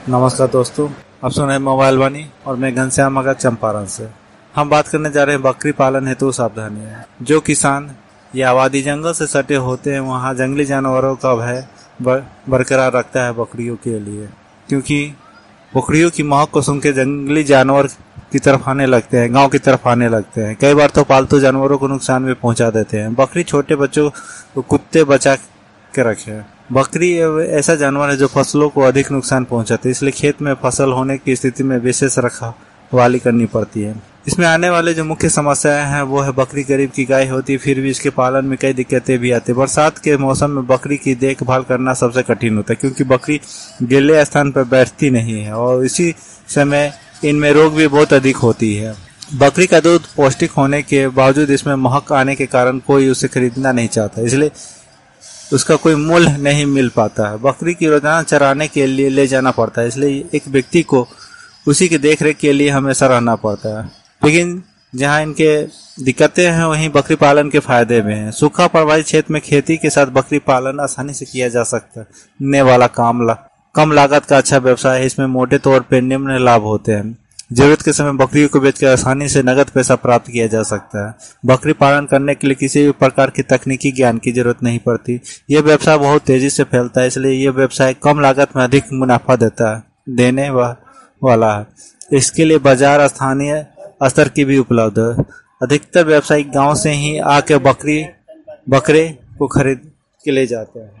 नमस्कार दोस्तों, आप सुन रहे हैं मोबाइल वाणी और मैं घनश्याम मगर चंपारण से। हम बात करने जा रहे हैं बकरी पालन हेतु सावधानियां। जो किसान या आबादी जंगल से सटे होते हैं वहां जंगली जानवरों का भय बरकरार रखता है बकरियों के लिए, क्योंकि बकरियों की महक को सुन के जंगली जानवर की तरफ आने लगते हैं, गांव की तरफ आने लगते हैं। कई बार तो पालतू जानवरों को नुकसान भी पहुंचा देते हैं। बकरी छोटे बच्चों को कुत्ते बचा के रखे। बकरी ऐसा जानवर है जो फसलों को अधिक नुकसान पहुंचाती है, इसलिए खेत में फसल होने की स्थिति में विशेष रखवाली करनी पड़ती है। इसमें आने वाले जो मुख्य समस्याएं हैं वो है बकरी गरीब की गाय होती है, फिर भी इसके पालन में कई दिक्कतें भी आती है। बरसात के मौसम में बकरी की देखभाल करना सबसे कठिन होता है, क्योंकि बकरी गीले स्थान पर बैठती नहीं है और इसी समय इनमें रोग भी बहुत अधिक होती है। बकरी का दूध पौष्टिक होने के बावजूद इसमें महक आने के कारण कोई उसे खरीदना नहीं चाहता, इसलिए उसका कोई मूल्य नहीं मिल पाता है। बकरी की रोजाना चराने के लिए ले जाना पड़ता है, इसलिए एक व्यक्ति को उसी की देखरेख के लिए हमेशा रहना पड़ता है। लेकिन जहां इनके दिक्कतें हैं वहीं बकरी पालन के फायदे भी हैं। सूखा प्रभावित क्षेत्र में खेती के साथ बकरी पालन आसानी से किया जा सकता है। वाला काम कम लागत का अच्छा व्यवसाय है। इसमें मोटे तौर पर निम्न लाभ होते हैं। जरूरत के समय बकरियों को बेचकर आसानी से नगद पैसा प्राप्त किया जा सकता है। बकरी पालन करने के लिए किसी भी प्रकार की तकनीकी ज्ञान की जरूरत नहीं पड़ती। यह व्यवसाय बहुत तेजी से फैलता है, इसलिए यह व्यवसाय कम लागत में अधिक मुनाफा देने वाला है। इसके लिए बाजार स्थानीय स्तर की भी उपलब्ध है। अधिकतर व्यावसायिक गांव से ही आके बकरे को खरीद के ले जाते हैं।